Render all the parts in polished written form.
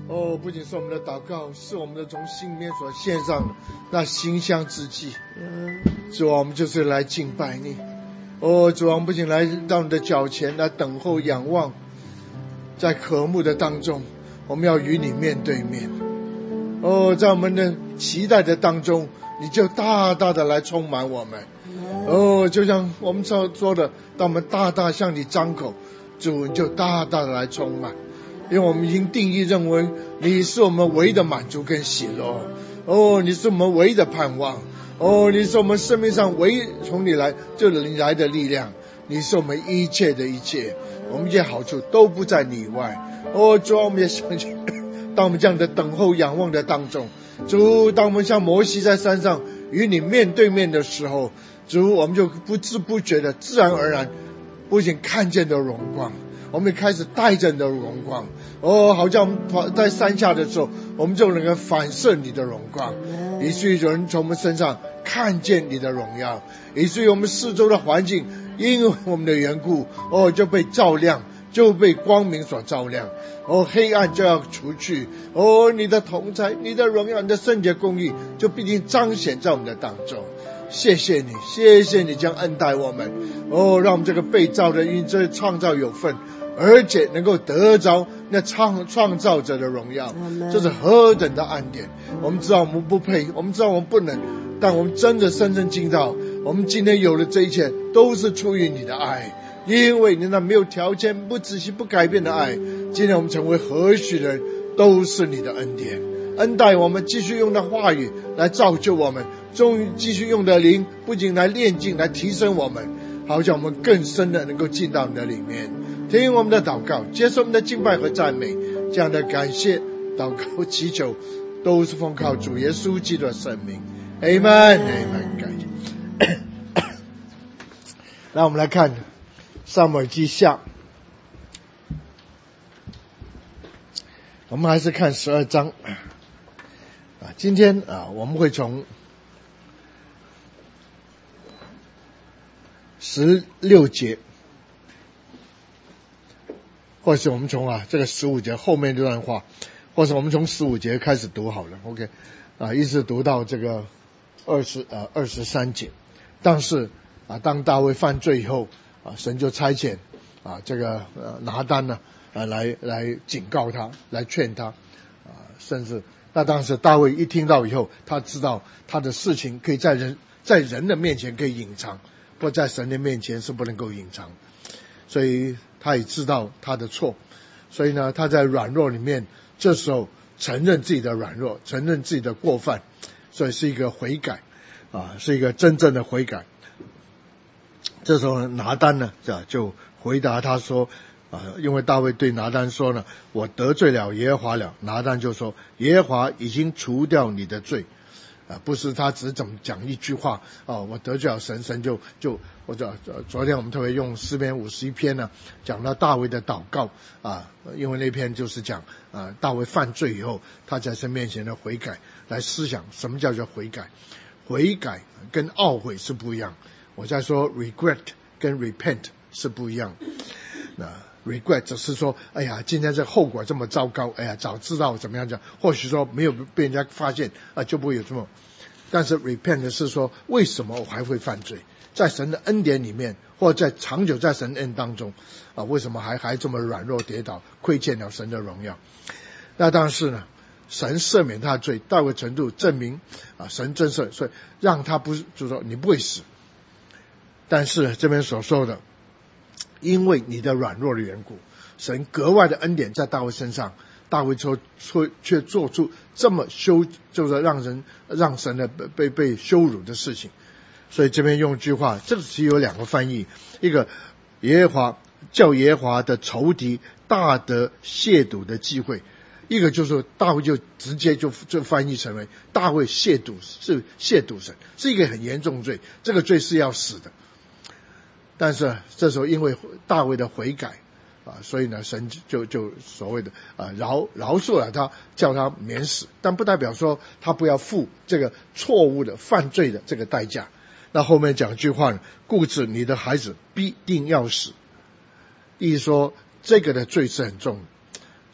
不仅是我们的祷告，是我们的从心里面所献上的那馨香之祭。主啊，我们就是来敬拜你。主啊，我们不仅来到你的脚前来等候仰望，在渴慕的当中，我们要与你面对面。在我们的期待的当中，你就大大的来充满我们。就像我们所说的，当我们大大向你张口，主你就大大的来充满。因为我们已经定义认为你是我们唯一的满足跟喜乐。你是我们唯一的盼望。你是我们生命上唯一从你来就你来的力量。你是我们一切的一切，我们一切好处都不在你以外。主啊，我们也相信，当我们这样的等候仰望的当中，主，当我们像摩西在山上与你面对面的时候，主，我们就不知不觉的自然而然不仅看见的荣光，我们也开始带着你的荣光。好像我们在山下的时候，我们就能够反射你的荣光，以至于有人从我们身上看见你的荣耀，以至于我们四周的环境因为我们的缘故就被照亮，就被光明所照亮。黑暗就要除去。你的同在，你的荣耀，你的圣洁公义就必定彰显在我们的当中。谢谢你，谢谢你将恩待我们。让我们这个被造的因这创造有份，而且能够得着那创造者的荣耀，这是何等的恩典。我们知道我们不配，我们知道我们不能，但我们真的深深经到，我们今天有的这一切都是出于你的爱，因为你那没有条件、不仔细、不改变的爱，今天我们成为何许人，都是你的恩典。恩待我们，继续用的话语来造就我们，终于继续用的灵不仅来炼净，来提升我们，好像我们更深的能够进到你的里面。听我们的祷告，接受我们的敬拜和赞美，这样的感谢祷告祈求都是奉靠主耶稣基督的圣名。 Amen Amen。 感谢。那我们来看撒母耳记下，我们还是看12章。今天我们会从16节，或是我们从这个15节后面这段话，或是我们从15节开始读好了 OK 一直读到这个23节。但是当大卫犯罪以后神就差遣这个拿单呢来警告他，来劝他甚至那当时大卫一听到以后，他知道他的事情可以在人的面前可以隐藏，或在神的面前是不能够隐藏，所以他也知道他的错。所以呢，他在软弱里面，这时候承认自己的软弱，承认自己的过犯，所以是一个悔改是一个真正的悔改。这时候拿单呢就回答他说因为大卫对拿单说呢，我得罪了耶和华了。拿单就说，耶和华已经除掉你的罪不是他只怎么讲一句话我得罪了神，神就或者昨天我们特别用诗篇51篇呢讲到大卫的祷告因为那篇就是讲大卫犯罪以后他在神面前的悔改，来思想什么叫做悔改。悔改跟懊悔是不一样，我在说 regret 跟 repent 是不一样。regret 只是说哎呀今天这后果这么糟糕，哎呀早知道怎么样讲，或许说没有被人家发现就不会有这么。但是 repent 是说为什么我还会犯罪，在神的恩典里面，或者在长久在神恩当中为什么还这么软弱跌倒，亏欠了神的荣耀。那当然是呢，神赦免他的罪到个程度，证明神真赦，所以让他不是就是说你不会死。但是这边所说的，因为你的软弱的缘故，神格外的恩典在大卫身上，大卫却做出这么就是让神的被羞辱的事情。所以这边用一句话，这个其实有两个翻译，一个耶和华叫耶和华的仇敌大得亵渎的机会，一个就是大卫就直接就翻译成为大卫亵渎神，是一个很严重的罪，这个罪是要死的。但是这时候因为大卫的悔改所以呢神就所谓的饶恕了他，叫他免死，但不代表说他不要付这个错误的犯罪的这个代价。那后面讲一句话呢，故此你的孩子必定要死，意思说这个的罪是很重的。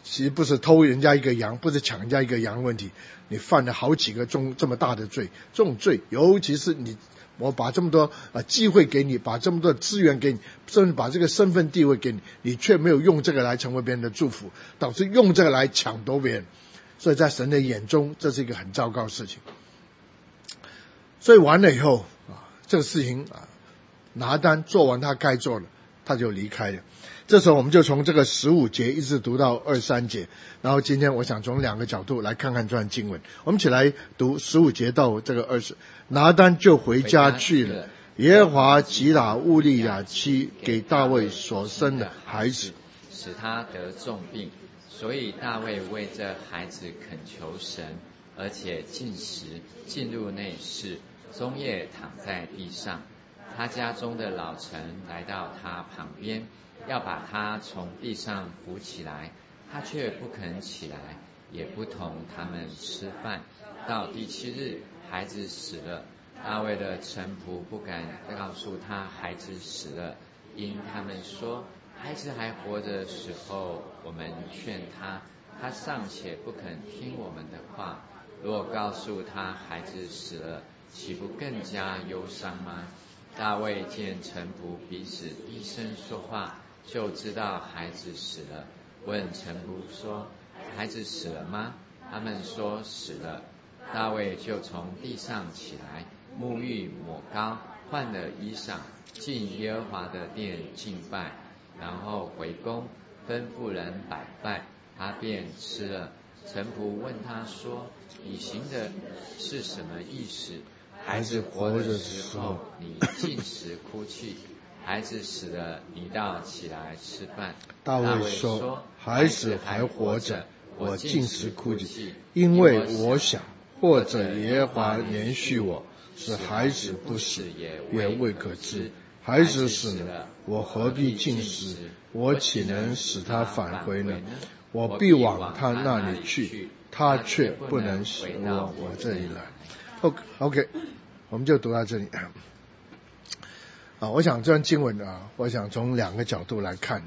其实不是偷人家一个羊，不是抢人家一个羊的问题，你犯了好几个这么大的罪。这种罪，尤其是我把这么多机会给你，把这么多资源给你，甚至把这个身份地位给你，你却没有用这个来成为别人的祝福，导致用这个来抢夺别人。所以在神的眼中，这是一个很糟糕的事情。所以完了以后这个事情拿单做完他该做的，他就离开了。这时候我们就从这个15节一直读到23节，然后今天我想从2个角度来看看这段经文。我们一起来读15节到这个20。拿单就回家去了，耶和华击打乌利亚妻给大卫所生的孩子， 使他得重病，所以大卫为这孩子恳求神，而且禁食，进入内室，终夜躺在地上。他家中的老臣来到他旁边，要把他从地上扶起来，他却不肯起来，也不同他们吃饭。到第7日，孩子死了。大卫的臣仆不敢告诉他孩子死了，因他们说，孩子还活着的时候，我们劝他，他尚且不肯听我们的话。若告诉他孩子死了，岂不更加忧伤吗？大卫见臣仆彼此低声说话，就知道孩子死了，问臣仆说，孩子死了吗？他们说死了。大卫就从地上起来，沐浴抹膏，换了衣裳，进耶和华的殿敬拜，然后回宫，吩咐人摆饭，他便吃了。臣仆问他说，你行的是什么意思？孩子活的时候，你禁食哭泣，孩子死了，你倒起来吃饭。 大卫说，孩子还活着，我禁食哭泣，因为我想，或者耶和华怜恤我，使孩子不死，也未可知。孩子死了，我何必禁食？我岂能使他返回呢？我必往他那里去，他却不能使我这里来。OK， 我们就读到这里。我想这段经文我想从2个角度来看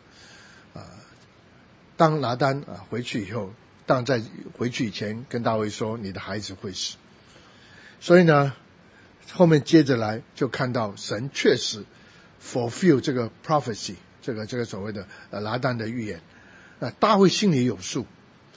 当拿单回去以后，当在回去以前跟大卫说，你的孩子会死。所以呢，后面接着来就看到神确实 fulfill 这个 prophecy， 这个所谓的拿单的预言。大卫心里有数，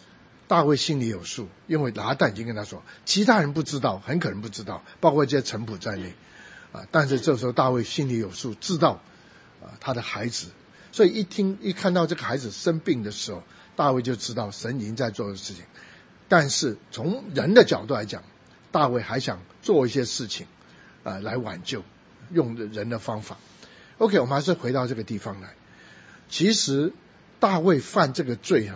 因为拿单已经跟他说，其他人不知道，很可能不知道，包括这些臣仆在内但是这时候大卫心里有数，知道他的孩子，所以一看到这个孩子生病的时候，大卫就知道神已经在做的事情。但是从人的角度来讲，大卫还想做一些事情来挽救，用人的方法。OK， 我们还是回到这个地方来。其实大卫犯这个罪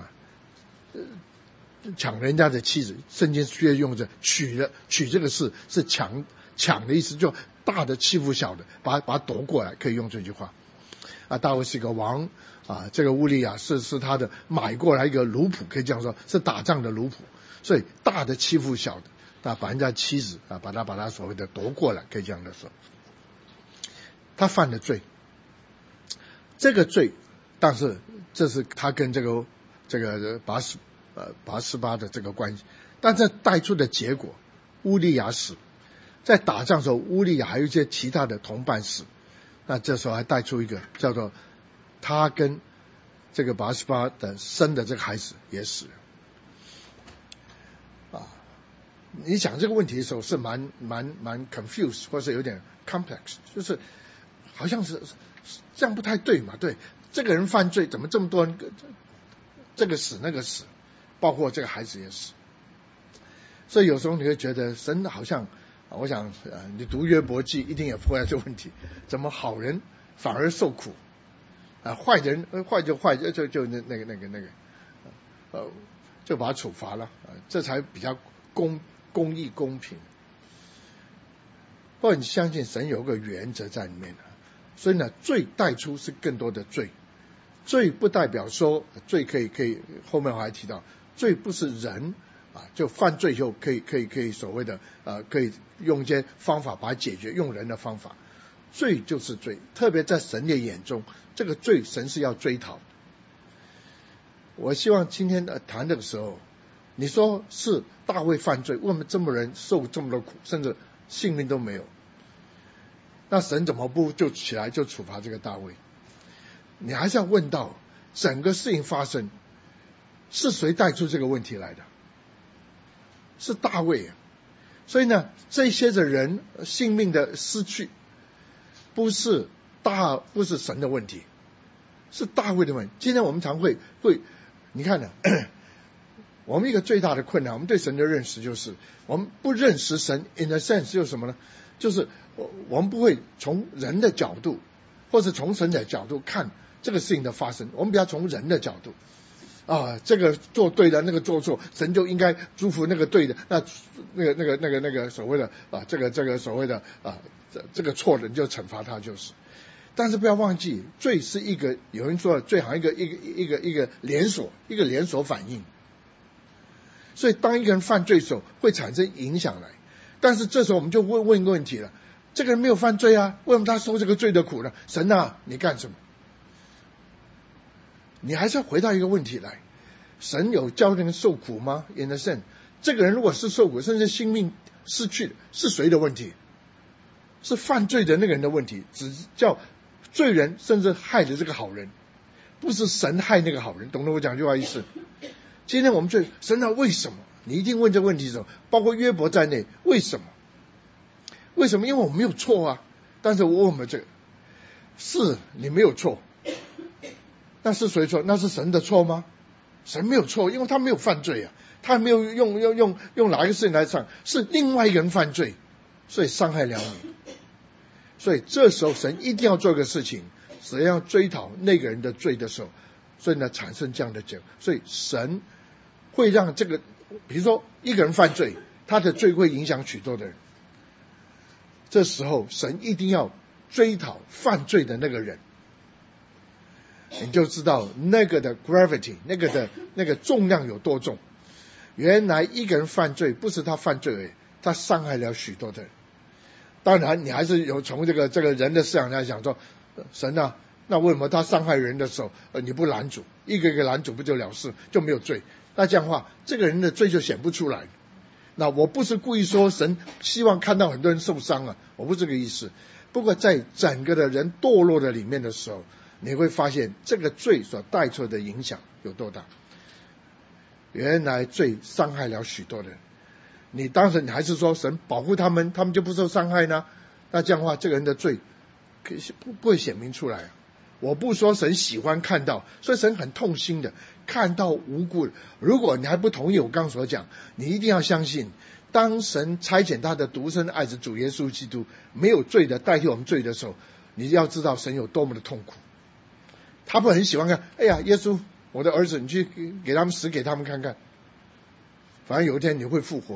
抢人家的妻子，圣经却用着取这个事是抢的意思，就大的欺负小的，把它夺过来，可以用这句话大卫是个王这个乌利亚是他的买过来一个奴仆，可以这样说，是打仗的奴仆，所以大的欺负小的把人家妻子把他所谓的夺过来，可以这样的说。他犯了罪，这个罪，但是这是他跟这个拔示巴的这个关系，但这带出的结果，乌利亚死，在打仗的时候，乌利亚还有一些其他的同伴死，那这时候还带出一个叫做他跟这个拔示巴的生的这个孩子也死了你想这个问题的时候是蛮 confused， 或是有点 complex， 就是好像是这样不太对嘛？对，这个人犯罪，怎么这么多人这个死那个死，包括这个孩子也死。所以有时候你会觉得神好像我想你读约伯记一定也碰到这个问题，怎么好人反而受苦坏人坏就那个就把他处罚了这才比较公义公平。或者你相信神有个原则在里面所以呢，罪带出是更多的罪，罪不代表说罪可以后面我还提到，罪不是人就犯罪以后可以所谓的可以用一些方法把它解决，用人的方法。罪就是罪，特别在神的眼中，这个罪神是要追讨我希望今天谈的时候，你说是大卫犯罪，为什么这么人受这么多苦，甚至性命都没有？那神怎么不就起来就处罚这个大卫？你还是要问到整个事情发生是谁带出这个问题来的？是大卫啊。所以呢，这些的人性命的失去不是神的问题，是大卫的问题。今天我们常会你看呢，我们一个最大的困难，我们对神的认识就是我们不认识神 in a sense 就是什么呢？就是我们不会从人的角度或是从神的角度看这个事情的发生，我们比较从人的角度这个做对的，那个做错，神就应该祝福那个对的，那个所谓的这个所谓的这个错的你就惩罚他就是。但是不要忘记，罪是一个，有人说罪好像一个连锁反应。所以当一个人犯罪的时候会产生影响来，但是这时候我们就问一个问题了，这个人没有犯罪啊，为什么他受这个罪的苦呢？神啊，你干什么？你还是要回到一个问题来，神有叫人受苦吗？ In a sense， 这个人如果是受苦，甚至性命失去，是谁的问题？是犯罪的那个人的问题，只叫罪人甚至害了这个好人，不是神害那个好人，懂得我讲句话意思？今天我们神啊，为什么？你一定问这个问题的时候，包括约伯在内，为什么？为什么？因为我没有错啊。但是我问我们这个，是你没有错，那是谁错？那是神的错吗？神没有错，因为他没有犯罪啊，他没有用哪一个事情来唱，是另外一个人犯罪，所以伤害了你。所以这时候神一定要做一个事情，只要追讨那个人的罪的时候，所以呢产生这样的结果。所以神会让这个，比如说一个人犯罪，他的罪会影响许多的人，这时候神一定要追讨犯罪的那个人，你就知道那个的 gravity， 那个重量有多重。原来一个人犯罪不是他犯罪而已，他伤害了许多的人。当然你还是有从这个人的思想来讲说，神啊，那为什么他伤害人的时候你不拦阻，一个一个拦阻不就了事，就没有罪？那这样的话这个人的罪就显不出来。那我不是故意说神希望看到很多人受伤啊，我不是这个意思。不过在整个的人堕落的里面的时候，你会发现这个罪所带出的影响有多大。原来罪伤害了许多人，你当时你还是说神保护他们，他们就不受伤害呢？那这样的话这个人的罪不会显明出来啊。我不说神喜欢看到，所以神很痛心的看到无辜的。如果你还不同意我刚所讲，你一定要相信，当神差遣他的独生爱子主耶稣基督没有罪的代替我们罪的时候，你要知道神有多么的痛苦。他不很喜欢看，哎呀耶稣我的儿子，你去给他们死给他们看看，反正有一天你会复活。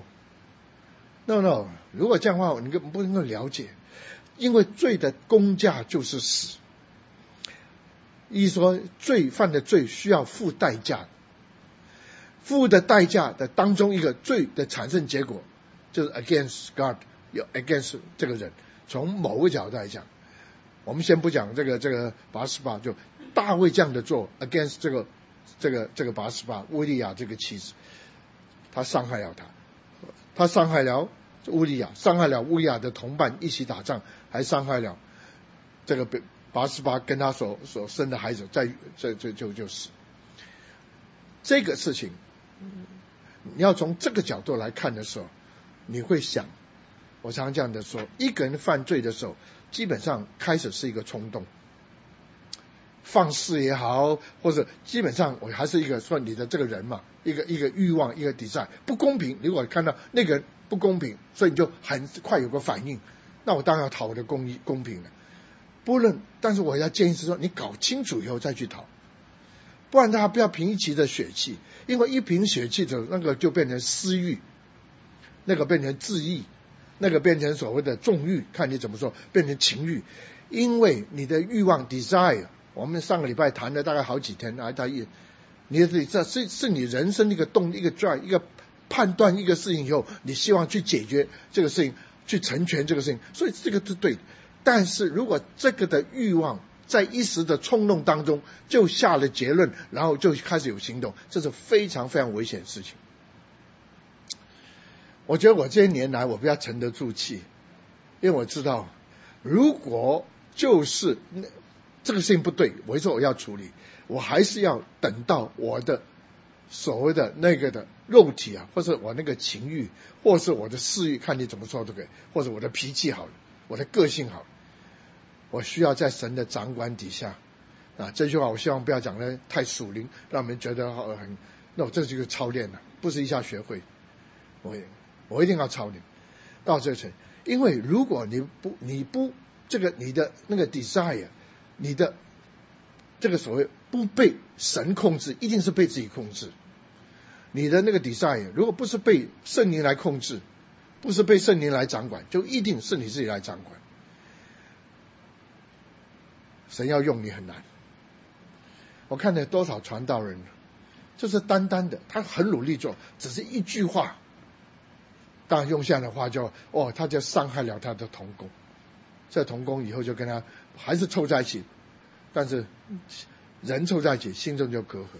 No， 如果这样的话你不能够了解，因为罪的工价就是死。意思说罪犯的罪需要付代价，付的代价的当中一个罪的产生结果就是 against God， 有 against 这个人。从某个角度来讲，我们先不讲这个拔示巴，就大卫这样的做 against 这个拔示巴乌利亚这个妻子，他伤害了他伤害了乌利亚，伤害了乌利亚的同伴一起打仗，还伤害了这个拔示巴跟他所生的孩子，在就死。这个事情你要从这个角度来看的时候，你会想，我常这样的说，一个人犯罪的时候基本上开始是一个冲动，放肆也好，或者基本上我还是一个说你的这个人嘛，一个欲望，一个 desire 不公平，如果看到那个人不公平，所以你就很快有个反应，那我当然要讨我的公平了。不论，但是我要建议是说，你搞清楚以后再去讨，不然他不要凭一己的血气，因为一凭血气的那个就变成私欲，那个变成自义，那个变成所谓的纵欲，看你怎么说，变成情欲。因为你的欲望 desire， 我们上个礼拜谈了大概好几天啊，你的这是你人生一个动力，一个 drive， 一个判断一个事情以后，你希望去解决这个事情，去成全这个事情，所以这个是对的。但是如果这个的欲望在一时的冲动当中就下了结论，然后就开始有行动，这是非常非常危险的事情。我觉得我这些年来我比较沉得住气，因为我知道如果就是这个事情不对，我说我要处理，我还是要等到我的所谓的那个的肉体啊，或者我那个情欲，或是我的私欲，看你怎么说都可以，或者我的脾气好了，我的个性好了，我需要在神的掌管底下啊。这句话我希望不要讲得太属灵，让我们觉得很这就是操练了，不是一下学会。我一定要操练到这层，因为如果你不这个你的那个 desire， 你的这个所谓不被神控制，一定是被自己控制。你的那个 desire 如果不是被圣灵来控制，不是被圣灵来掌管，就一定是你自己来掌管。神要用你很难。我看了多少传道人，就是单单的他很努力做，只是一句话，当然用现在的话他就伤害了他的同工，这同工以后就跟他还是凑在一起，但是人凑在一起心中就隔阂，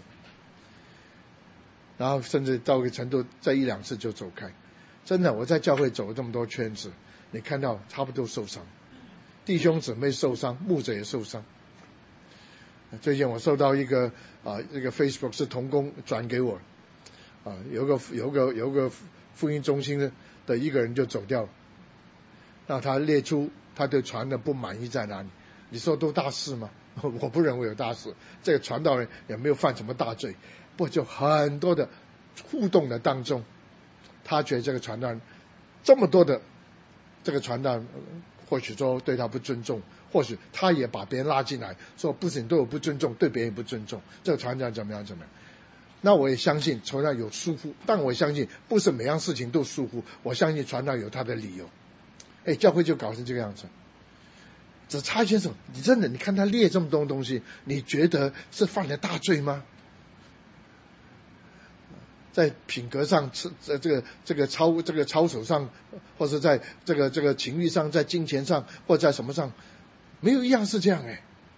然后甚至到一个程度在一两次就走开。真的，我在教会走了这么多圈子，你看到差不多受伤，弟兄姊妹受伤，牧者也受伤。最近我收到一个这个 Facebook 是同工转给我有个福音中心的一个人就走掉了，那他列出他对传的不满意在哪里。你说都大事吗？我不认为有大事，这个传道人也没有犯什么大罪，不就很多的互动的当中，他觉得这个传道人这么多的这个传道人或许说对他不尊重，或许他也把别人拉进来，说不仅对我不尊重，对别人也不尊重，这个传道人怎么样。那我也相信传道有疏忽，但我相信不是每样事情都疏忽，我相信传道有他的理由。教会就搞成这个样子，只差一些什么？你真的你看他列这么多东西，你觉得是犯了大罪吗？在品格上，这个操守上，或者在这个情欲上，在金钱上，或者在什么上，没有一样是这样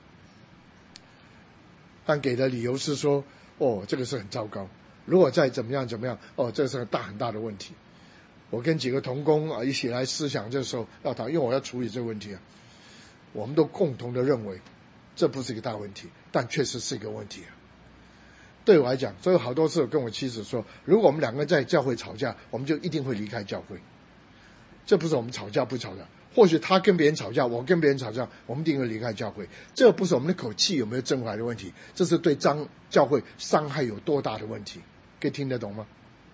但给的理由是说，这个是很糟糕，如果再怎么样，这是很大的问题。我跟几个同工一起来思想，这时候要谈，因为我要处理这个问题我们都共同的认为这不是一个大问题，但确实是一个问题对我来讲，所以好多次跟我妻子说，如果我们两个人在教会吵架，我们就一定会离开教会。这不是我们吵架不吵架，或许他跟别人吵架，我跟别人吵架，我们一定会离开教会。这不是我们的口气有没有正回来的问题，这是对教会伤害有多大的问题，可以听得懂吗？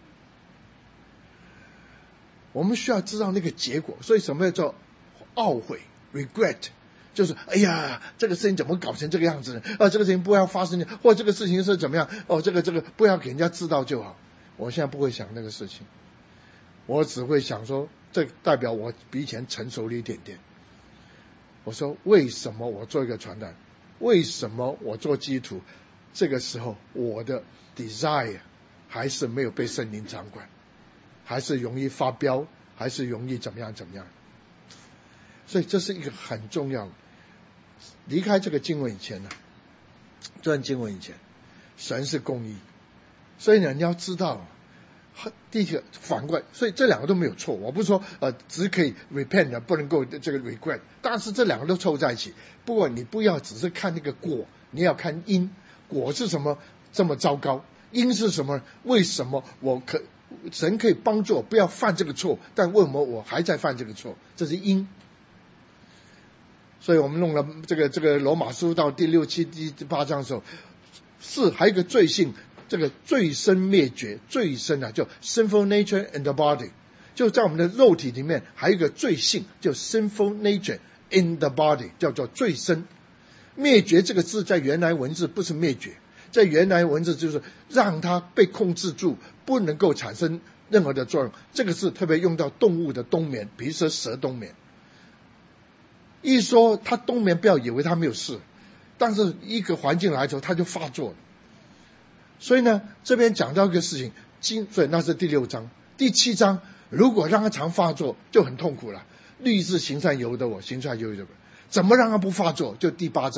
我们需要知道那个结果，所以什么叫做懊悔 regret， 就是哎呀，这个事情怎么搞成这个样子呢？这个事情不要发生，或者这个事情是怎么样？这个不要给人家知道就好。我现在不会想那个事情，我只会想说，这代表我比以前成熟了一点点。我说为什么我做一个传道人，为什么我做基督徒，这个时候我的 desire 还是没有被圣灵掌管，还是容易发飙，还是容易怎么样。所以这是一个很重要的。离开这个经文以前呢，这段经文以前，神是公义，所以呢你要知道，第一个反过来，所以这两个都没有错。我不是说只可以 repent 不能够这个 regret， 但是这两个都凑在一起。不过你不要只是看那个果，你要看因。果是什么这么糟糕？因是什么？为什么神可以帮助我不要犯这个错，但为什么我还在犯这个错？这是因。所以我们弄了这个罗马书到第6、7、第8章的时候，还有一个罪性，这个罪生灭绝，罪生叫 sinful nature in the body， 就在我们的肉体里面还有一个罪性，叫 sinful nature in the body， 叫做罪生。灭绝这个字在原来文字不是灭绝，在原来文字就是让它被控制住，不能够产生任何的作用。这个字特别用到动物的冬眠，比如说蛇冬眠。一说它冬眠，不要以为它没有事，但是一个环境来的时候它就发作了。所以呢，这边讲到一个事情，所以那是第6章。第7章如果让它常发作就很痛苦了。律是行善由得我，行善由得我，怎么让它不发作？就第8章，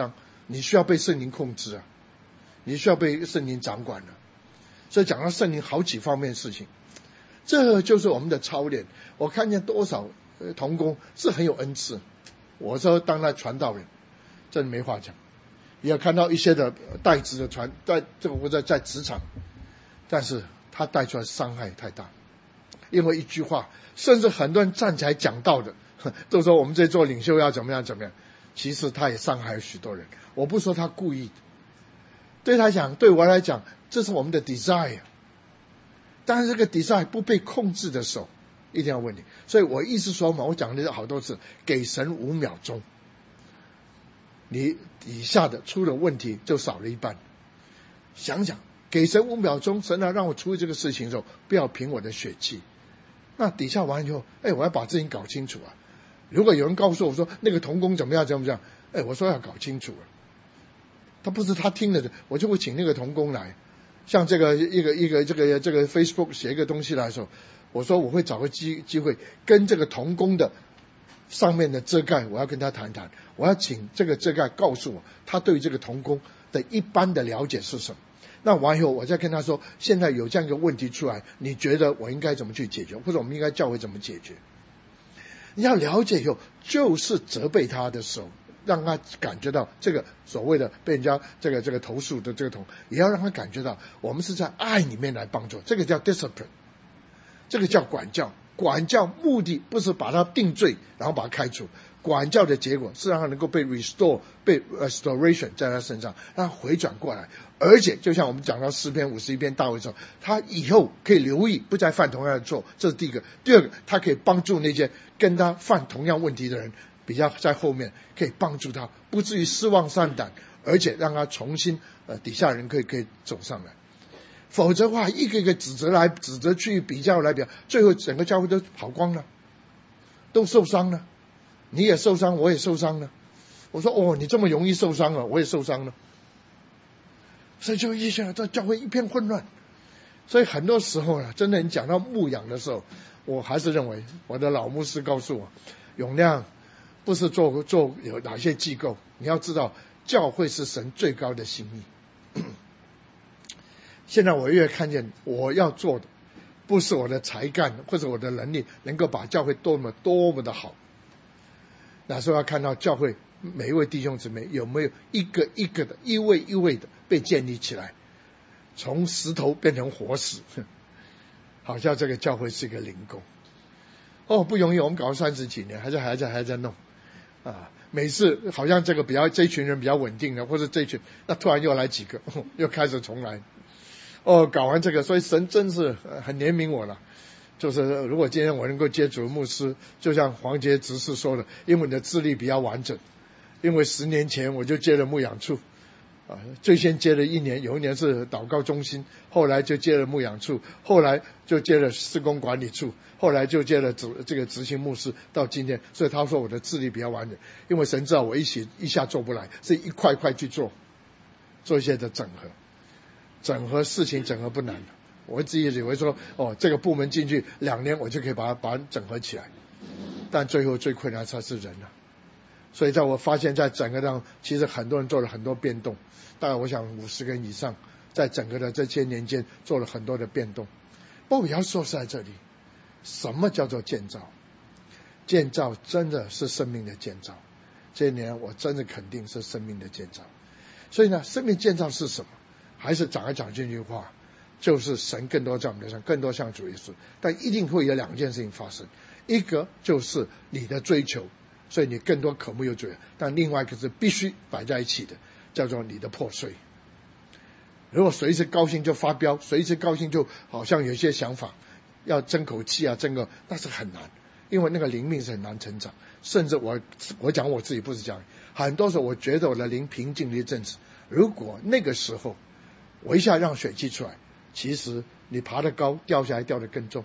你需要被圣灵控制啊，你需要被圣灵掌管啊。所以讲到圣灵好几方面的事情，这就是我们的操练。我看见多少同工是很有恩赐，我说当他传道人真的没话讲。也有看到一些的带职的在这个或者在职场，但是他带出来伤害太大，因为一句话，甚至很多人站起来讲道的都说我们这做领袖要怎么样怎么样，其实他也伤害了许多人。我不说他故意，对他讲，对我来讲，这是我们的 desire， 但是这个 desire 不被控制的时候，一定要问你。所以我意思说嘛，我讲了好多次，给神5秒钟，你底下的出了问题就少了一半。想想给神5秒钟，神啊让我处理这个事情的时候，不要凭我的血气。那底下完以后，我要把事情搞清楚啊。如果有人告诉我说那个同工怎么样怎么样，我说要搞清楚啊。他不是他听了的，我就会请那个同工来。像这个一个这个 Facebook 写一个东西来的时候，我说我会找个机会跟这个同工的上面的遮盖，我要跟他谈谈，我要请这个遮盖告诉我他对这个同工的一般的了解是什么。那完以后我再跟他说，现在有这样一个问题出来，你觉得我应该怎么去解决，或者我们应该教会怎么解决。你要了解以后，就是责备他的时候，让他感觉到这个所谓的被人家这个投诉的这个也要让他感觉到我们是在爱里面来帮助，这个叫 discipline， 这个叫管教。管教目的不是把他定罪然后把他开除，管教的结果是让他能够被 restore， 被 restoration 在他身上，让他回转过来。而且就像我们讲到诗篇51篇大卫说，他以后可以留意不再犯同样的错，这是第一个。第二个，他可以帮助那些跟他犯同样问题的人，比较在后面可以帮助他，不至于失望丧胆，而且让他重新底下人可以走上来。否则的话，一个一个指责去比较来比较，最后整个教会都跑光了，都受伤了。你也受伤，我也受伤了。我说你这么容易受伤了，我也受伤了。所以就一下这教会一片混乱。所以很多时候呢，真的你讲到牧养的时候，我还是认为我的老牧师告诉我，永亮不是做有哪些机构，你要知道教会是神最高的心意。现在我越看见我要做的不是我的才干或者我的能力能够把教会多么的好，那时候要看到教会每一位弟兄姊妹有没有一个一个的一位一位的被建立起来，从石头变成活石，好像这个教会是一个灵宫。不容易，我们搞了30几年，还在弄啊。每次好像这一群人比较稳定的，或者这一群，那突然又来几个，又开始重来。搞完这个，所以神真是很怜悯我了。就是如果今天我能够接主牧师，就像黄杰执事说的，因为你的资历比较完整，因为10年前我就接了牧养处最先接了1年，有1年是祷告中心，后来就接了牧养处，后来就接了施工管理处，后来就接了这个执行牧师，到今天。所以他说我的资历比较完整，因为神知道我一下做不来，是一块块去做一些的整合事情，整合不难的。我自己以为说这个部门进去2年我就可以把它整合起来，但最后最困难才是人啊。所以在我发现在整个上，其实很多人做了很多变动，大概我想50个人以上，在整个的这些年间做了很多的变动。不过我要说是在这里，什么叫做建造？建造真的是生命的建造，这一年我真的肯定是生命的建造。所以呢，生命建造是什么？还是讲这句话，就是神更多在我们身上，更多像主耶稣。但一定会有2件事情发生，一个就是你的追求，所以你更多渴慕有主，但另外一个是必须摆在一起的，叫做你的破碎。如果随时高兴就发飙，随时高兴就好像有一些想法要争口气那是很难，因为那个灵命是很难成长。甚至我讲我自己不是这样，很多时候我觉得我的灵平静了一阵子，如果那个时候我一下让水气出来，其实你爬得高，掉下来掉得更重。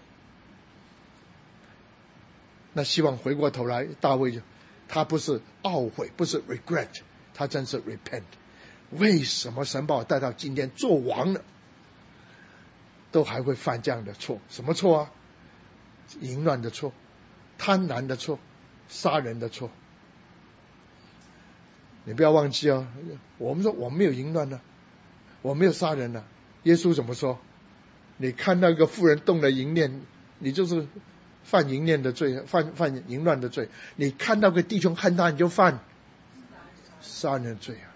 那希望回过头来，大卫他不是懊悔，不是 regret， 他真是 repent。为什么神把我带到今天做王了，都还会犯这样的错？什么错啊？淫乱的错，贪婪的错，杀人的错。 你不要忘记哦，我们说我没有淫乱呢，我没有杀人呢。耶稣怎么说？你看到一个妇人动了淫念，你就是犯淫念的罪，犯淫乱的罪。你看到个弟兄恨他，你就犯杀人的罪啊。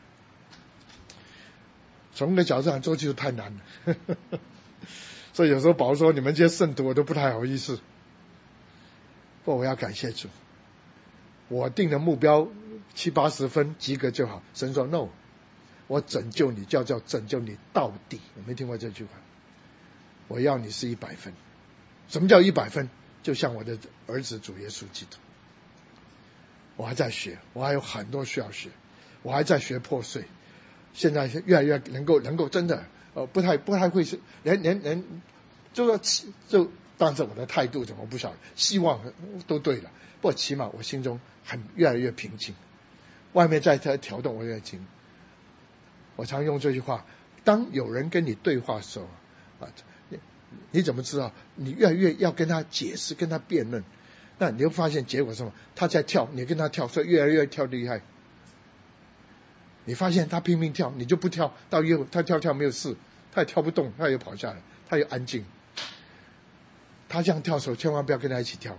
从那个角度上做就是太难了所以有时候保罗说你们这些圣徒我都不太好意思。不过我要感谢主，我定的目标70-80分及格就好。神说 no， 我拯救你叫拯救你到底。有没有听过这句话？我要你是100分。什么叫100分？就像我的儿子主耶稣基督。我还在学，我还有很多需要学，我还在学破碎。现在越来越能够真的不太会是连就当着我的态度怎么不晓得，希望都对了，不过起码我心中越来越平静。外面在调动我越静。我常用这句话，当有人跟你对话的时候你怎么知道？你越来越要跟他解释，跟他辩论，那你会发现结果是什么？他在跳，你跟他跳，所以越来越跳厉害。你发现他拼命跳，你就不跳，到以后他跳没有事，他也跳不动，他也跑下来，他也安静。他这样跳的时候，千万不要跟他一起跳，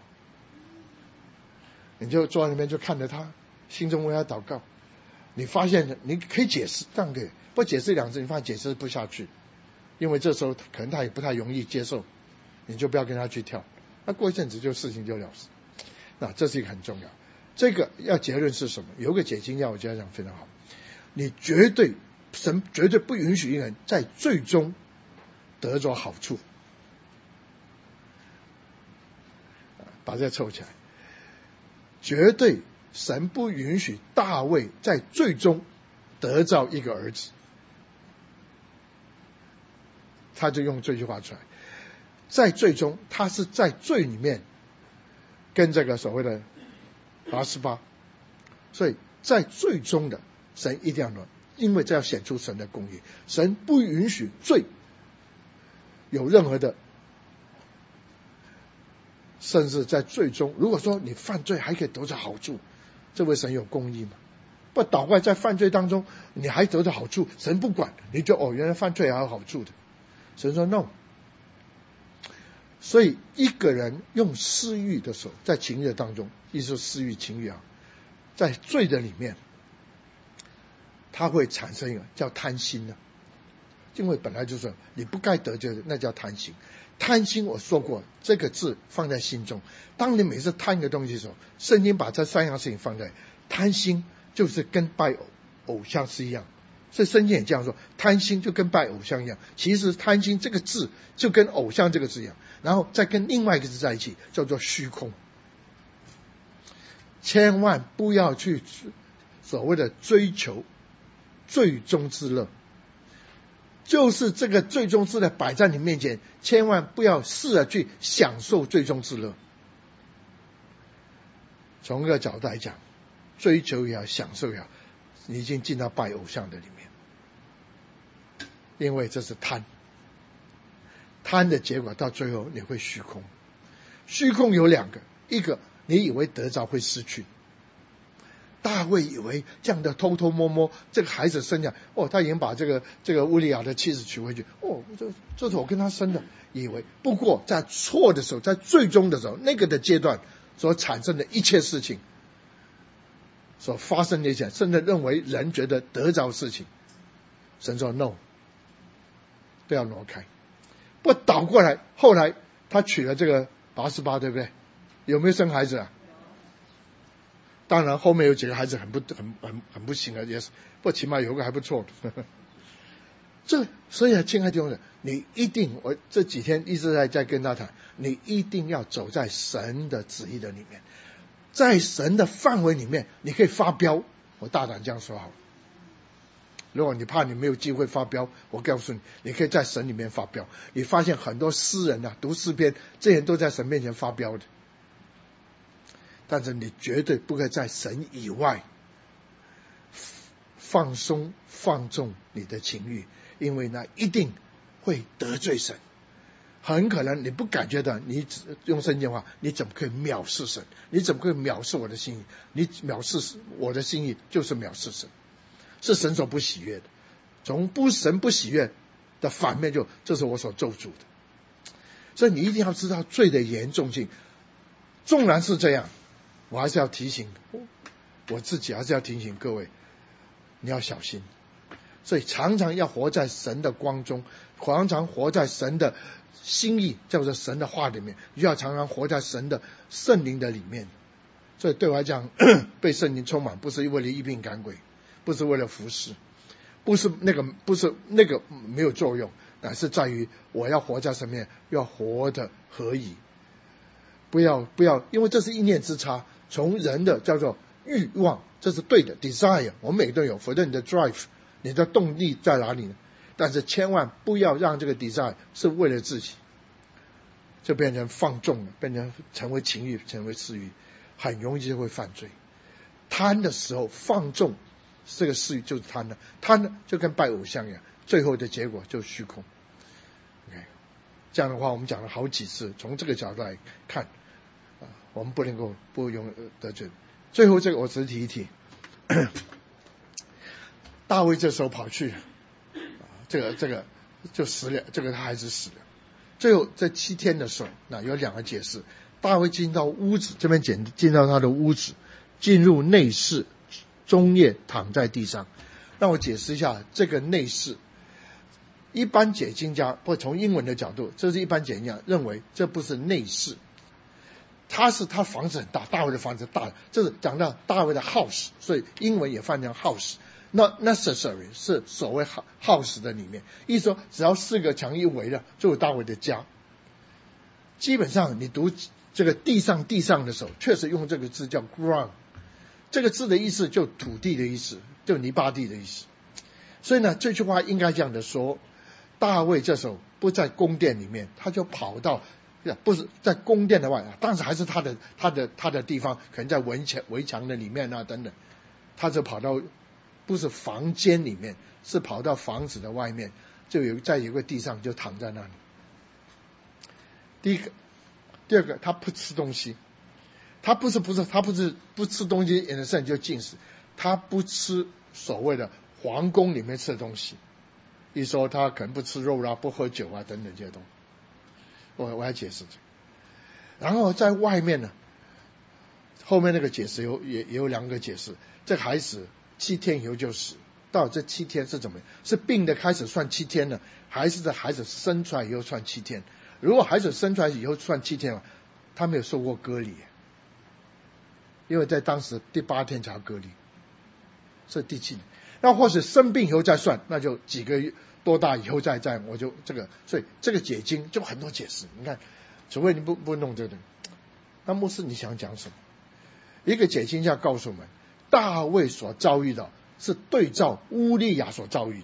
你就坐在那边就看着他，心中为他祷告。你发现你可以解释，这样可以，不解释2次，你发现解释不下去，因为这时候可能他也不太容易接受，你就不要跟他去跳。那过一阵子就事情就了事。那这是一个很重要。这个要结论是什么？有个解经要我觉得讲非常好。神绝对不允许一个人在最终得着好处。把这凑起来，绝对神不允许大卫在最终得着一个儿子。他就用这句话出来，在最终他是在罪里面跟这个所谓的88，所以在最终的神一定要弄，因为这要显出神的公义。神不允许罪有任何的，甚至在最终，如果说你犯罪还可以得着好处，这位神有公义吗？不，倒过来在犯罪当中你还得着好处，神不管，你就原来犯罪还有好处的。神说 no。 所以一个人用私欲的时候，在情欲当中，意思说私欲情欲在罪的里面，它会产生一个叫贪心的，因为本来就是你不该得救的，那叫贪心。贪心我说过，这个字放在心中，当你每次贪一个东西的时候，圣经把这3样事情放在，贪心就是跟拜偶像是一样，所以圣经也这样说，贪心就跟拜偶像一样。其实贪心这个字就跟偶像这个字一样，然后再跟另外一个字在一起，叫做虚空。千万不要去所谓的追求最终之乐，就是这个最终之乐摆在你面前，千万不要试着去享受最终之乐。从这个角度来讲，追求也好，享受也好，你已经进到拜偶像的里面，因为这是贪。贪的结果到最后你会虚空。虚空有2个，一个你以为得着会失去。大卫以为这样的偷偷摸摸，这个孩子生下他已经把这个乌利亚的妻子娶回去，这是我跟他生的，以为。不过在错的时候，在最终的时候，那个的阶段所产生的一切事情，所发生的一切，甚至认为人觉得得着事情，神说 no， 都要挪开。不倒过来，后来他娶了这个88，对不对？有没有生孩子啊？当然后面有几个孩子很不行的，也是，不起码有个还不错的所以亲爱的弟兄们，你一定，我这几天一直在跟他谈，你一定要走在神的旨意的里面，在神的范围里面，你可以发飙。我大胆这样说好了，如果你怕你没有机会发飙，我告诉你，你可以在神里面发飙。你发现很多诗人读诗篇，这些人都在神面前发飙的。但是你绝对不可以在神以外放松放纵你的情欲，因为那一定会得罪神。 很可能你不感觉到，你用圣经的话，你怎么可以藐视神？你怎么可以藐视我的心意？你藐视我的心意，就是藐视神，是神所不喜悦的。从神不喜悦的反面，这是我所咒诅的。所以你一定要知道罪的严重性。纵然是这样，我还是要提醒我自己，还是要提醒各位，你要小心。所以常常要活在神的光中，常常活在神的心意，叫做神的话里面，就要常常活在神的圣灵的里面。所以对我来讲，被圣灵充满，不是为了医病赶鬼，不是为了服侍，不是那个没有作用，乃是在于我要活在神面，要活得合宜。不要，因为这是一念之差，从人的叫做欲望，这是对的 desire， 我们每个都有，否则你的 drive， 你的动力在哪里呢？但是千万不要让这个 desire 是为了自己，就变成放纵了，变成成为情欲，成为私欲，很容易就会犯罪。贪的时候放纵这个私欲就是贪了，贪呢就跟拜偶像一样，最后的结果就虚空。OK， 这样的话我们讲了好几次，从这个角度来看，我们不能够不用得罪。最后这个我只是提一提，大卫这时候跑去，这个就死了，这个他还是死了。最后在7天的时候，那有2个解释。大卫进到屋子，这边进到他的屋子，进入内室，中夜躺在地上。让我解释一下这个内室。一般解经家或从英文的角度，这是一般解经家认为这不是内室，他房子很大，大卫的房子大，这是讲到大卫的 house， 所以英文也翻成 house。那 necessary 是所谓 house 的里面，意思说只要4个墙一围的，就有大卫的家。基本上你读这个地上的时候，确实用这个字叫 ground， 这个字的意思就土地的意思，就泥巴地的意思。所以呢，这句话应该这样的说，大卫这时候不在宫殿里面，他就跑到，不是在宫殿的外，当时还是他的地方，可能在围墙的里面啊等等，他就跑到不是房间里面，是跑到房子的外面，就在一个地上就躺在那里。第二个，他不吃东西，他不是不吃东西 in a sense 就禁食，他不吃所谓的皇宫里面吃的东西，一说他可能不吃肉啦，不喝酒啊等等这些东西，我来解释这个。然后在外面呢，后面那个解释也有2个解释。这个孩子7天以后就死，到底这7天是怎么样？是病的开始算7天呢，还是在孩子生出来以后算7天？如果孩子生出来以后算7天，他没有受过割礼，因为在当时第8天才要割礼，是第7年。那或者生病以后再算，那就几个月多大以后再我就这个，所以这个解经就很多解释。你看，除非你不弄这个，那牧师你想讲什么？一个解经家告诉我们，大卫所遭遇的是对照乌利亚所遭遇的。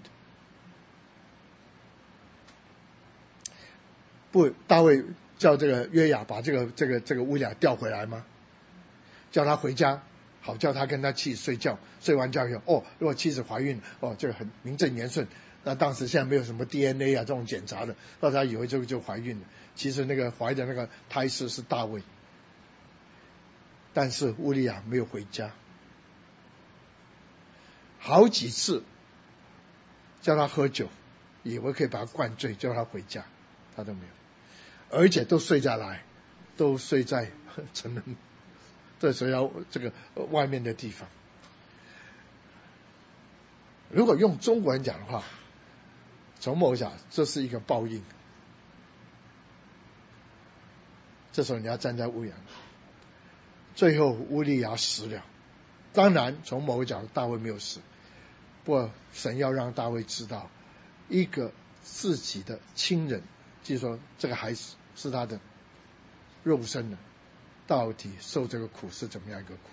不，大卫叫这个约雅把这个乌利亚调回来吗？叫他回家，好叫他跟他妻子睡觉，睡完觉以后，如果妻子怀孕，这个很名正言顺。那当时现在没有什么 DNA 啊这种检查的，大家以为就怀孕了。其实那个怀的那个胎师是大卫，但是乌利亚没有回家，好几次叫他喝酒，以为可以把他灌醉，叫他回家，他都没有。而且都睡下来，都睡在城门，这时候这个外面的地方。如果用中国人讲的话，从某讲这是一个报应。这时候你要站在乌阳，最后乌利亚死了。当然从某个角度大卫没有死，不过神要让大卫知道，一个自己的亲人，就是说这个孩子是他的肉身的，到底受这个苦是怎么样一个苦。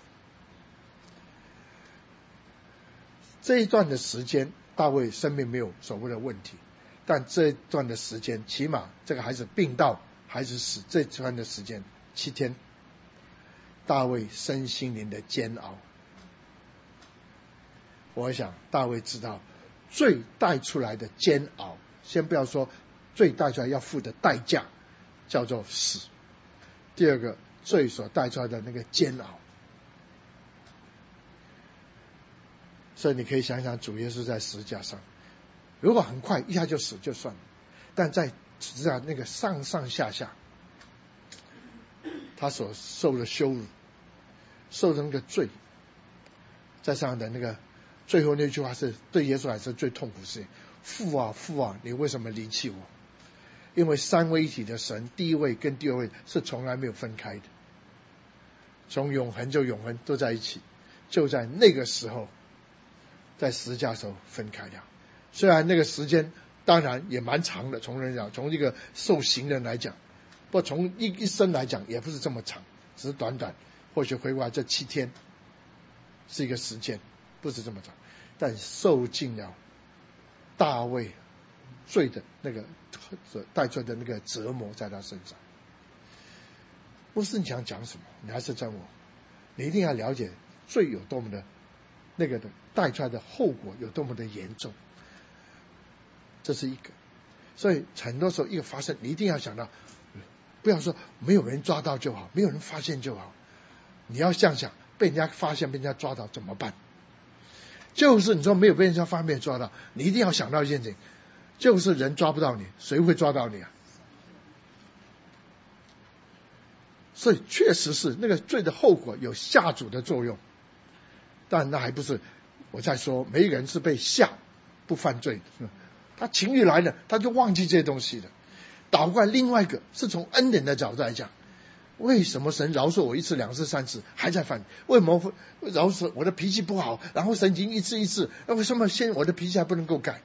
这一段的时间大卫生命没有所谓的问题，但这一段的时间起码这个孩子病到孩子死这段的时间7天，大卫身心灵的煎熬。我想大卫知道罪带出来的煎熬，先不要说罪带出来要付的代价， 叫做死，第二个罪所带出来的那个煎熬。所以你可以想想，主耶稣在十字架上，如果很快一下就死就算了，但在十字架那个上上下下，他所受的羞辱，受的那个罪，在上的那个最后那句话是对耶稣来说最痛苦的事情：父啊父啊，你为什么离弃我？因为三位一体的神，第一位跟第二位是从来没有分开的，从永恒就永恒都在一起，就在那个时候，在十字架的时候分开了。虽然那个时间当然也蛮长的，从人讲，从一个受刑人来讲，不过从一生来讲也不是这么长，只是短短，或许回过来这7天是一个时间，不是这么长，但受尽了大卫罪的那个带出来的那个折磨在他身上。不是你想讲什么，你还是在我，你一定要了解罪有多么的那个的带出来的后果有多么的严重，这是一个。所以很多时候一个发生，你一定要想到，不要说没有人抓到就好，没有人发现就好，你要想想被人家发现被人家抓到怎么办。就是你说没有被人家发现抓到，你一定要想到一件事情，就是人抓不到你，谁会抓到你啊？所以确实是那个罪的后果有吓阻的作用，但那还不是我在说每一个人是被吓不犯罪的，他情欲来了他就忘记这些东西了。倒过来另外一个是从恩典的角度来讲，为什么神饶恕我1次2次3次还在犯？为什么饶恕我的脾气不好，然后神已经一次一次，为什么现在我的脾气还不能够改？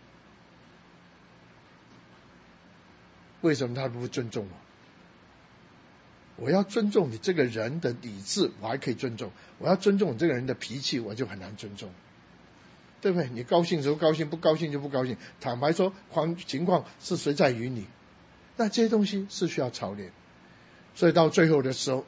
为什么他不尊重我？我要尊重你这个人的理智，我还可以尊重；我要尊重你这个人的脾气，我就很难尊重，对不对？你高兴的时候高兴，不高兴就不高兴。坦白说，情况是谁在于你？那这些东西是需要操练。所以到最后的时候，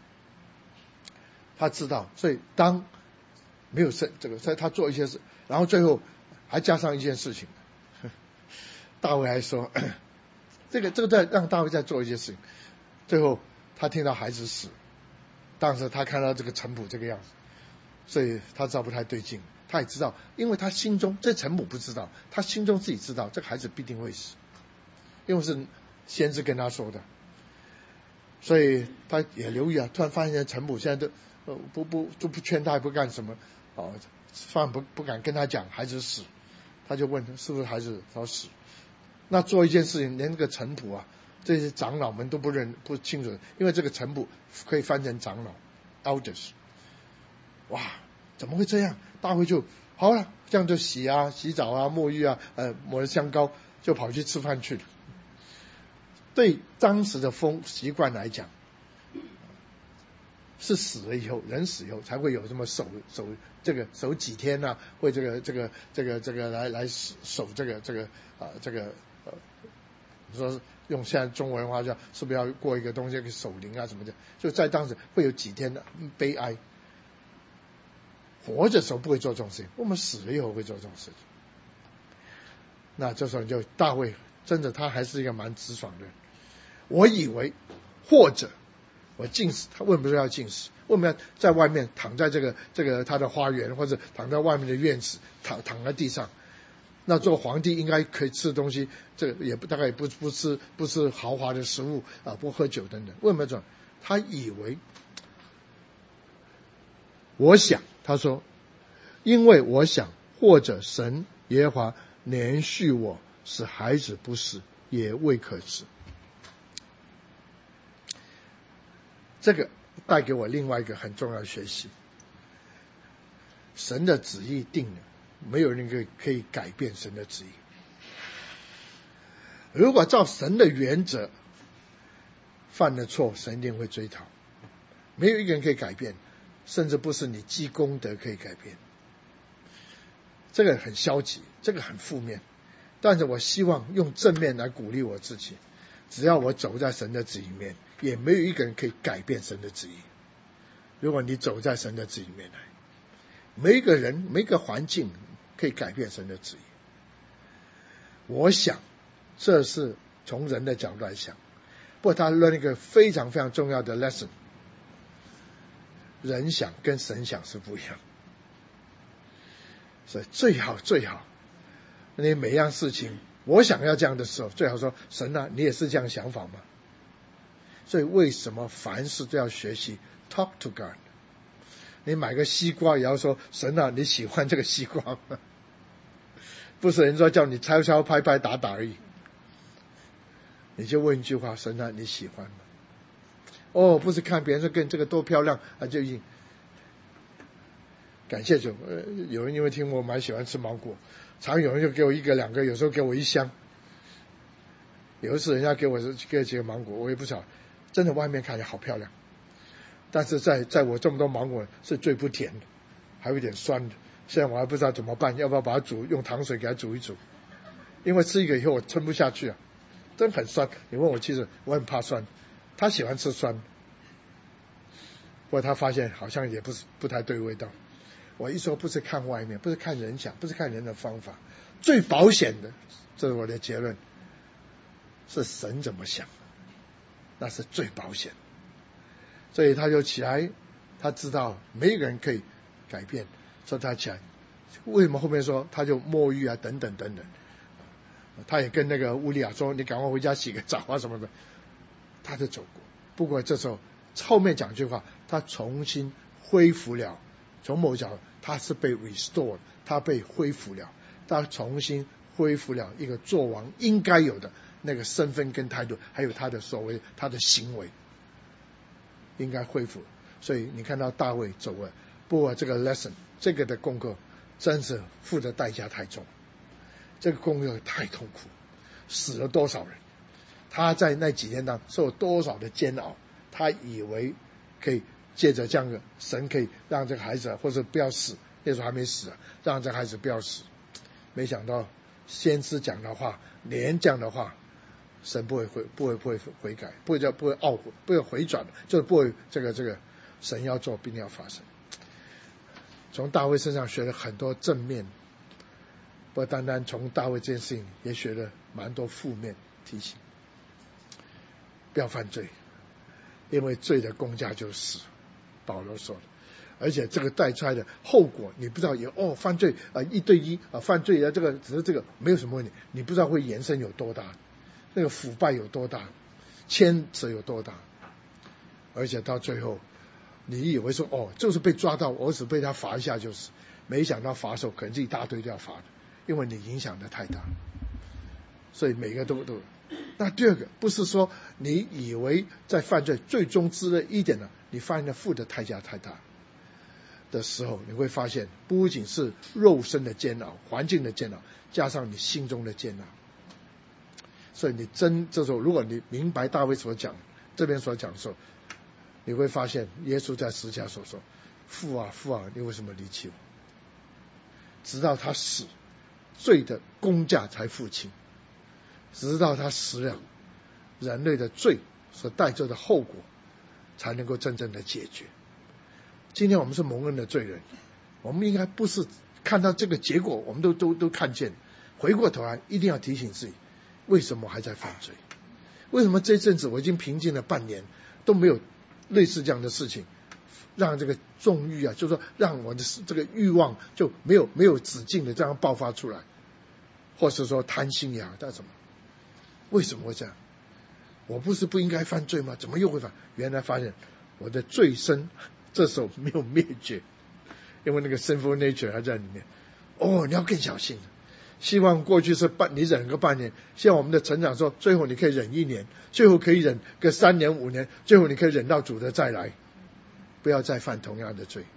他知道，所以当没有这个，所以他做一些事，然后最后还加上一件事情，大卫还说，这个再让大卫再做一些事情，最后他听到孩子死，当时他看到这个臣仆这个样子，所以他知道不太对劲，他也知道，因为他心中这臣仆不知道，他心中自己知道这个孩子必定会死，因为是先知跟他说的，所以他也留意啊，突然发现臣仆现在都不劝他，也不干什么，反而不敢跟他讲孩子死，他就问他是不是孩子要死。那做一件事情，连那个臣仆啊，这些长老们都不清楚，因为这个臣仆可以翻成长老 elders。 哇，怎么会这样？大卫就好了，这样就洗澡啊，沐浴啊，抹了香膏，就跑去吃饭去了。对当时的习惯来讲，是死了以后，人死以后才会有什么守几天啊，会这个来守这个你说用现在中文话叫是不是要过一个东西守灵啊什么的，就在当时会有几天的悲哀。活着的时候不会做这种事情，我们死了以后会做这种事情。那这时候就大卫真的他还是一个蛮直爽的人。我以为或者我禁食，他为什么要禁食？为什么要在外面躺在这个他的花园，或者躺在外面的院子，躺在地上？那做皇帝应该可以吃的东西，这个大概也不吃豪华的食物啊，不喝酒等等。为什么这样？他以为，我想他说，因为我想或者神耶和华连续我，使孩子不死，也未可知。这个带给我另外一个很重要的学习，神的旨意定了，没有人可以改变神的旨意。如果照神的原则犯了错，神一定会追讨，没有一个人可以改变，甚至不是你积功德可以改变。这个很消极，这个很负面，但是我希望用正面来鼓励我自己，只要我走在神的旨意里面，也没有一个人可以改变神的旨意。如果你走在神的旨意里面来，每一个人每一个环境可以改变神的旨意。我想这是从人的角度来想，不不过他 learn 一个非常非常重要的 lesson， 人想跟神想是不一样，所以最好你每样事情我想要这样的时候，最好说神啊，你也是这样想法吗？所以为什么凡事都要学习 talk to God？ 你买个西瓜也要说神啊，你喜欢这个西瓜吗？不是人说叫你敲敲拍拍打打而已，你就问一句话，神啊，你喜欢吗？哦，不是看别人说跟这个多漂亮啊，就感谢主。有人因为听我蛮喜欢吃芒果，常有人就给我一个两个，有时候给我一箱。有一次人家给我几个芒果，我也不晓得，真的外面看起来好漂亮，但是在我这么多芒果是最不甜的，还有一点酸的。现在我还不知道怎么办，要不要把它用糖水给它煮一煮，因为吃一个以后我撑不下去啊，真很酸。你问我，其实我很怕酸，他喜欢吃酸，不过他发现好像也不太对味道。我一说不是看外面，不是看人想，不是看人的方法，最保险的，这是我的结论，是神怎么想，那是最保险。所以他就起来，他知道没有人可以改变，所以他起来。为什么后面说他就沐浴啊等等等等，他也跟那个乌利亚说，你赶快回家洗个澡啊什么的，他就走过。不过这时候后面讲句话，他重新恢复了，从某角度他是被 restore， 他被恢复了，他重新恢复了一个做王应该有的那个身份跟态度，还有他的所谓他的行为应该恢复。所以你看到大卫走了，不过这个 lesson 这个的功课真是付的代价太重，这个功课太痛苦，死了多少人，他在那几天当中受多少的煎熬，他以为可以借着这样的神可以让这个孩子或者不要死，那时候还没死啊，让这个孩子不要死。没想到先知讲的话，连这样的话神不会悔改，不会懊悔，不会回转，就是不会这个神要做必定要发生。从大卫身上学了很多正面，不单单从大卫这件事情也学了蛮多负面提醒。不要犯罪，因为罪的工价就是死，保罗说的。而且这个带出来的后果你不知道，犯罪1对1犯罪这个只是这个没有什么问题，你不知道会延伸有多大，那个腐败有多大，牵扯有多大。而且到最后你以为说就是被抓到我只被他罚一下就是，没想到罚手可能是一大堆都要罚的，因为你影响的太大，所以每个都。那第二个不是说你以为在犯罪最终之的一点呢，你发现付的代价太大的时候，你会发现不仅是肉身的煎熬，环境的煎熬，加上你心中的煎熬。所以你这时候如果你明白大卫所讲这边所讲的时候，你会发现耶稣在十字架所说，父啊父啊，你为什么离弃我？直到他死，罪的工价才付清，直到他死了，人类的罪所带着的后果才能够真正的解决。今天我们是蒙恩的罪人，我们应该不是看到这个结果我们都看见，回过头来一定要提醒自己，为什么还在犯罪？为什么这阵子我已经平静了半年都没有类似这样的事情，让这个纵欲就是说让我的这个欲望就没有止境的这样爆发出来，或是说贪心呀，但什么？为什么会这样？我不是不应该犯罪吗？怎么又会犯？原来发现我的罪身这时候没有灭绝，因为那个 sinful nature 还在里面。你要更小心。希望过去是你忍个半年，希望我们的成长说最后你可以忍1年，最后可以忍个3年5年，最后你可以忍到主的再来，不要再犯同样的罪。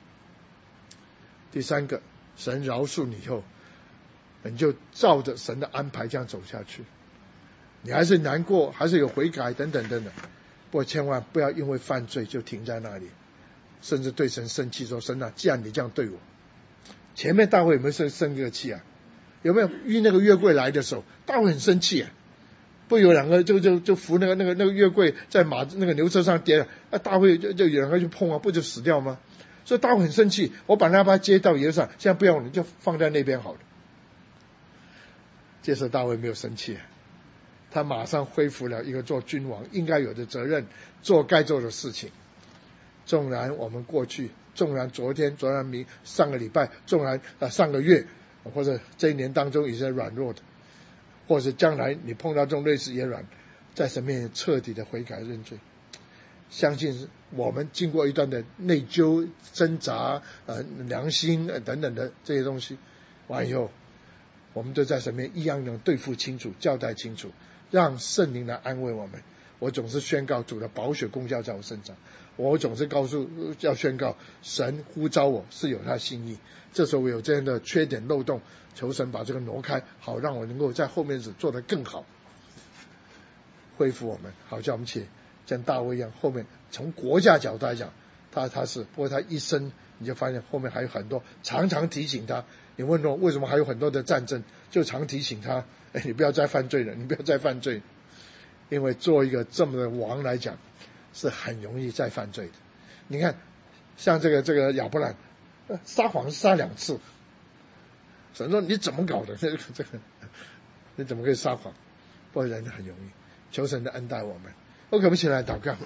第三个，神饶恕你以后，你就照着神的安排这样走下去，你还是难过，还是有悔改等等等等，不过千万不要因为犯罪就停在那里，甚至对神生气说，神啊，既然你这样对我。前面大卫有没有生个气啊？有没有遇那个月桂来的时候，大卫很生气啊？不有两个就扶那个月桂在那个牛车上跌了，大卫就有两个就碰不就死掉吗？所以大卫很生气，我把他接到耶路撒冷，现在不要你就放在那边好了。这时候大卫没有生气， 他马上恢复了一个做君王应该有的责任，做该做的事情。纵然我们过去，纵然昨天，纵然上个礼拜，纵然上个月，或者这一年当中有些软弱的，或者将来你碰到这种类似也软，在神面前彻底的悔改认罪。相信我们经过一段的内疚、挣扎、良心等等的这些东西，完以后，我们都在神面前一样能对付清楚、交代清楚，让圣灵来安慰我们。我总是宣告主的宝血功效在我身上，我总是要宣告神呼召我是有他心意。这时候我有这样的缺点漏洞，求神把这个挪开，好让我能够在后面做得更好，恢复我们，好叫我们像大卫一样，后面从国家角度来讲，他是，不过他一生你就发现后面还有很多，常常提醒他。你问我为什么还有很多的战争，就常提醒他，你不要再犯罪了，你不要再犯罪。因为做一个这么的王来讲，是很容易再犯罪的。你看，像这个亚伯兰，撒谎撒2次，神说你怎么搞的？这个你怎么可以撒谎？不然很容易。求神的恩待我们。OK， 我们一起来祷告。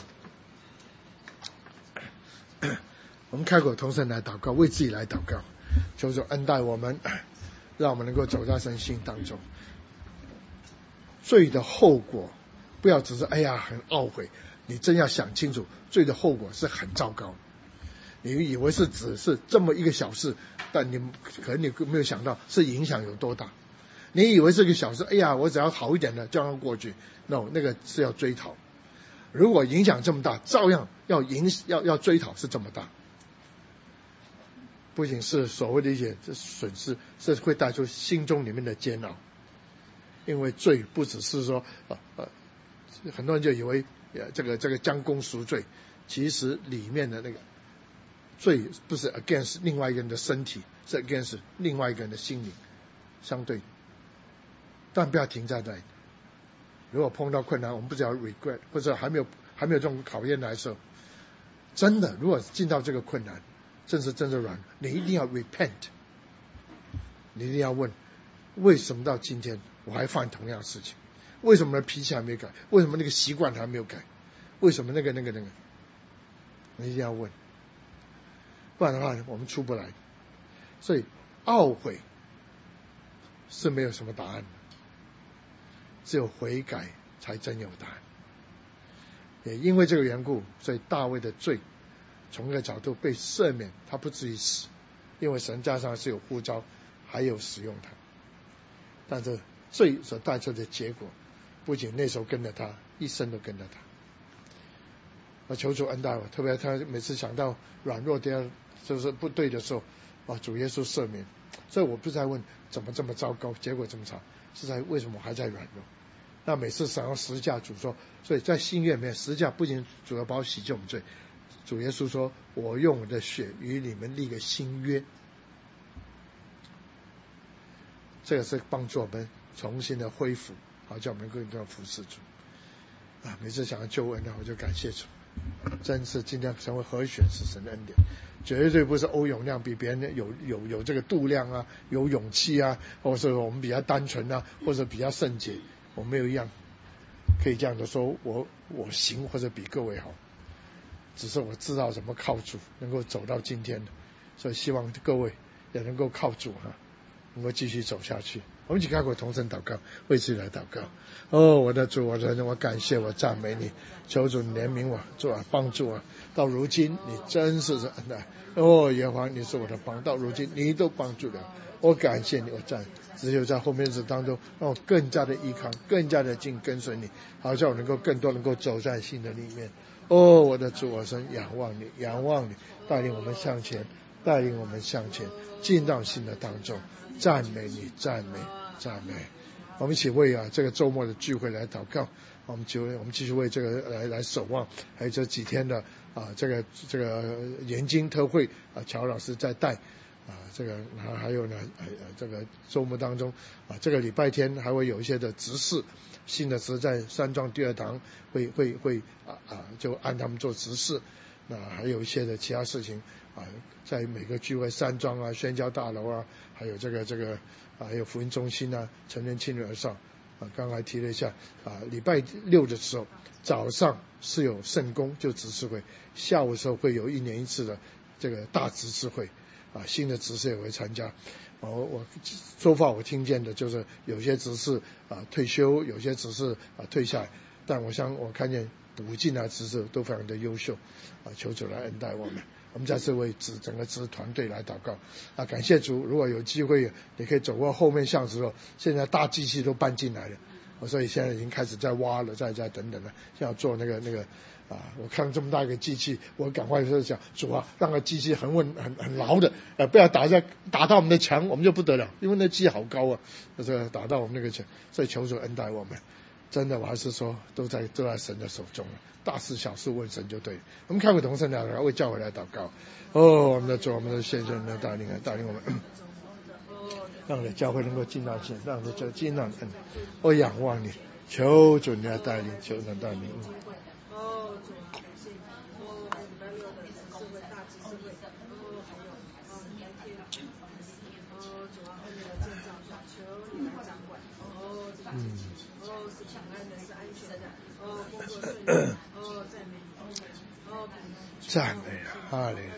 我们开口同声来祷告，为自己来祷告，求主恩待我们，让我们能够走在神心当中。罪的后果不要只是很懊悔，你真要想清楚，罪的后果是很糟糕。你以为是只是这么一个小事，但可能你没有想到是影响有多大。你以为是个小事，我只要好一点的就让过去， no， 那个是要追讨。如果影响这么大，照样要追讨是这么大。不仅是所谓的一些损失，是会带出心中里面的煎熬。因为罪不只是说很多人就以为这个将功赎罪，其实里面的那个罪不是 against 另外一个人的身体，是 against 另外一个人的心灵，相对。但不要停在那里。如果碰到困难，我们不只要 regret， 或者还没有这种考验来的时候，真的如果进到这个困难，真是软，你一定要 repent， 你一定要问，为什么到今天我还犯同样的事情？为什么脾气还没改？为什么那个习惯还没有改？为什么那个？你一定要问，不然的话我们出不来。所以懊悔是没有什么答案的，只有悔改才真有答案。也因为这个缘故，所以大卫的罪从一个角度被赦免，他不至于死，因为神加上是有呼召，还有使用他。但是罪所带出的结果，不仅那时候跟着他，一生都跟着他。我求主恩待我，特别他每次想到软弱的就是不对的时候，主耶稣赦免。所以我不再问怎么这么糟糕，结果这么差，是在为什么还在软弱。那每次想要十字架，主说，所以在新约里面，十字架不仅主要把我洗净我们罪，主耶稣说，我用我的血与你们立个新约。这个是帮助我们重新的恢复，好叫我们更多服侍主。每次想要救恩，我就感谢主，真是今天成为何选是神的恩典，绝对不是欧永亮比别人有这个度量啊，有勇气啊，或者是我们比较单纯啊，或者比较圣洁，我没有一样可以这样的说我行或者比各位好，只是我知道怎么靠主能够走到今天的，所以希望各位也能够靠主能够继续走下去。我们一起开口同声祷告，为自己来祷告。我的主，我的神，我感谢我赞美你，求主怜悯我，主帮助我。到如今你真是恩待，耶和华你是我的帮，到如今你都帮助了我，感谢你，我只有在后面日子当中，让我更加的依靠，更加的跟随你，好像我能够更多能够走在新的里面。我的主，我神仰望你，带领我们向前，进到新的当中。赞美你，赞美。我们一起为这个周末的聚会来祷告。我们继续为这个来守望，还有这几天的这个研经特会乔老师在带这个还有呢这个周末当中这个礼拜天还会有一些的执事，新的执在三庄第二堂会就按他们做执事。那还有一些的其他事情在每个聚会山庄宣教大楼还有这个还有福音中心成人青年儿少刚才提了一下礼拜六的时候早上是有圣工就执事会，下午的时候会有1年1次的这个大执事会新的执事也会参加。我说话我听见的就是有些执事退休，有些执事退下来，但我看见补进来执事都非常的优秀求主来恩待我们。我们再次为整个执事团队来祷告感谢主，如果有机会你可以走过后面巷子，现在大机器都搬进来了所以现在已经开始在挖了，在等等了，要做那个我看这么大一个机器，我赶快就想主让个机器很稳很牢的不要打到我们的墙，我们就不得了，因为那机好高就是打到我们那个墙，所以求主恩待我们。真的我还是说都在神的手中了，大事小事问神就对了。我们开会同声来为教会来祷告我们的主，我们的先生来带领我们让你的教会能够进到线，让你的进到我仰望你，求主你来带领，求主带领赞美哈利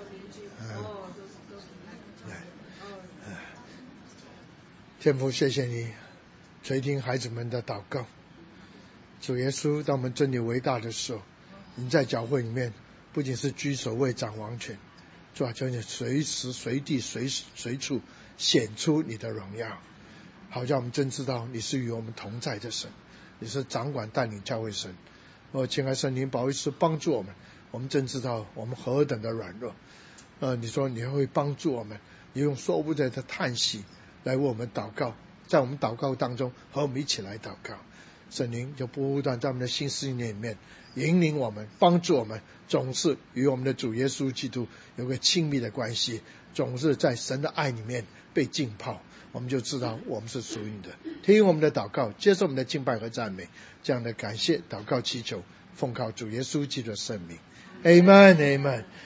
天父，谢谢你垂听孩子们的祷告。主耶稣，当我们真理伟大的时候，你在教会里面不仅是居首位掌王权，主求你随时随地随处显出你的荣耀，好让我们真知道你是与我们同在的神，你是掌管带领教会神。亲爱圣灵保惠师帮助我们真知道我们何等的软弱你说你会帮助我们，你用说不得的叹息来为我们祷告，在我们祷告当中和我们一起来祷告。圣灵就不断在我们的心思念里面引领我们，帮助我们，总是与我们的主耶稣基督有个亲密的关系，总是在神的爱里面被浸泡，我们就知道我们是属于你的。听我们的祷告，接受我们的敬拜和赞美，这样的感谢祷告祈求奉靠主耶稣基督的圣名， Amen Amen。